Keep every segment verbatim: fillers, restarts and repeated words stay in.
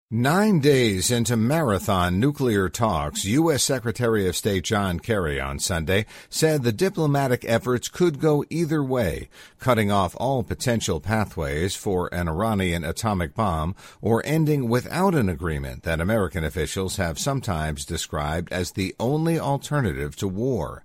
Nine days into marathon nuclear talks, U S. Secretary of State John Kerry on Sunday said the diplomatic efforts could go either way, cutting off all potential pathways for an Iranian atomic bomb or ending without an agreement that American officials have sometimes described as the only alternative to war.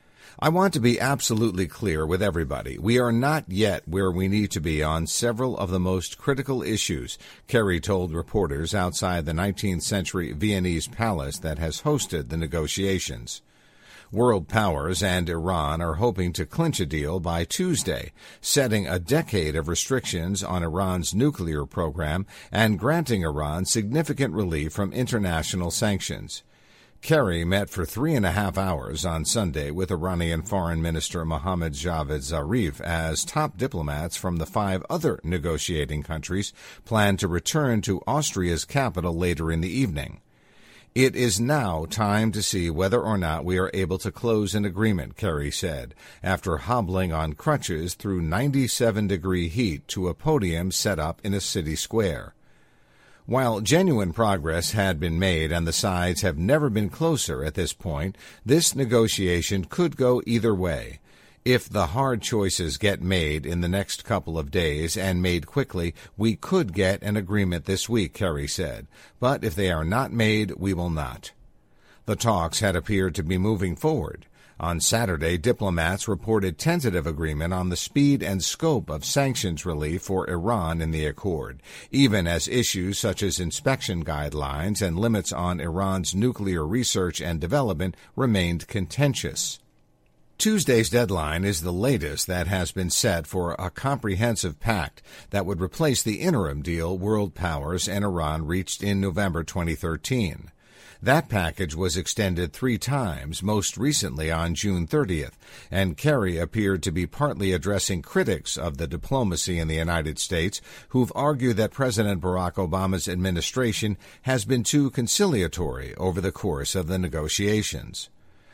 I want to be absolutely clear with everybody. We are not yet where we need to be on several of the most critical issues, Kerry told reporters outside the nineteenth century Viennese palace that has hosted the negotiations. World powers and Iran are hoping to clinch a deal by Tuesday, setting a decade of restrictions on Iran's nuclear program and granting Iran significant relief from international sanctions. Kerry met for three and a half hours on Sunday with Iranian Foreign Minister Mohammad Javad Zarif as top diplomats from the five other negotiating countries plan to return to Austria's capital later in the evening. It is now time to see whether or not we are able to close an agreement, Kerry said, after hobbling on crutches through ninety-seven degree heat to a podium set up in a city square. While genuine progress had been made and the sides have never been closer at this point, this negotiation could go either way. If the hard choices get made in the next couple of days and made quickly, we could get an agreement this week, Kerry said. But if they are not made, we will not. The talks had appeared to be moving forward. On Saturday, diplomats reported tentative agreement on the speed and scope of sanctions relief for Iran in the accord, even as issues such as inspection guidelines and limits on Iran's nuclear research and development remained contentious. Tuesday's deadline is the latest that has been set for a comprehensive pact that would replace the interim deal world powers and Iran reached in November twenty thirteen. That package was extended three times, most recently on June thirtieth, and Kerry appeared to be partly addressing critics of the diplomacy in the United States who've argued that President Barack Obama's administration has been too conciliatory over the course of the negotiations.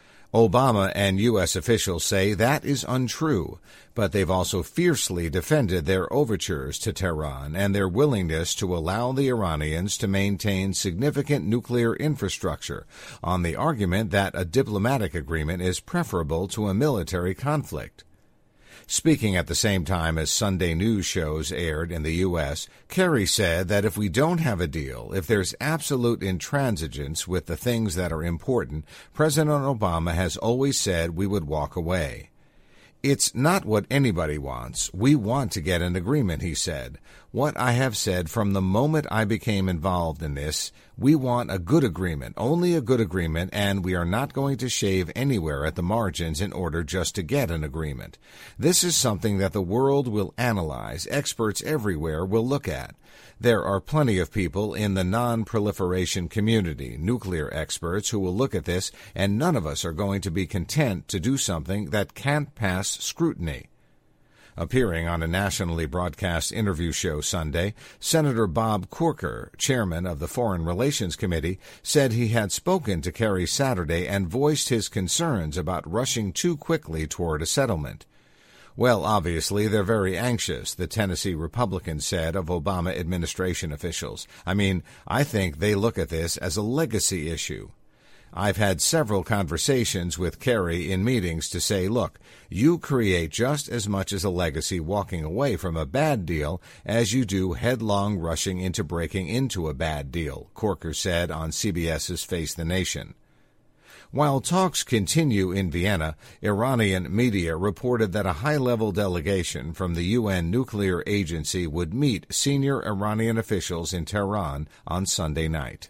Obama and U S officials say that is untrue, but they've also fiercely defended their overtures to Tehran and their willingness to allow the Iranians to maintain significant nuclear infrastructure on the argument that a diplomatic agreement is preferable to a military conflict. Speaking at the same time as Sunday news shows aired in the U S, Kerry said that if we don't have a deal, if there's absolute intransigence with the things that are important, President Obama has always said we would walk away. It's not what anybody wants. We want to get an agreement, he said. What I have said from the moment I became involved in this, we want a good agreement, only a good agreement, and we are not going to shave anywhere at the margins in order just to get an agreement. This is something that the world will analyze, experts everywhere will look at. There are plenty of people in the non-proliferation community, nuclear experts, who will look at this, and none of us are going to be content to do something that can't pass scrutiny. Appearing on a nationally broadcast interview show Sunday, Senator Bob Corker, chairman of the Foreign Relations Committee, said he had spoken to Kerry Saturday and voiced his concerns about rushing too quickly toward a settlement. Well, obviously, they're very anxious, the Tennessee Republican said of Obama administration officials. I mean, I think they look at this as a legacy issue. I've had several conversations with Kerry in meetings to say, look, you create just as much as a legacy walking away from a bad deal as you do headlong rushing into breaking into a bad deal, Corker said on CBS's Face the Nation. While talks continue in Vienna, Iranian media reported that a high-level delegation from the U N nuclear agency would meet senior Iranian officials in Tehran on Sunday night.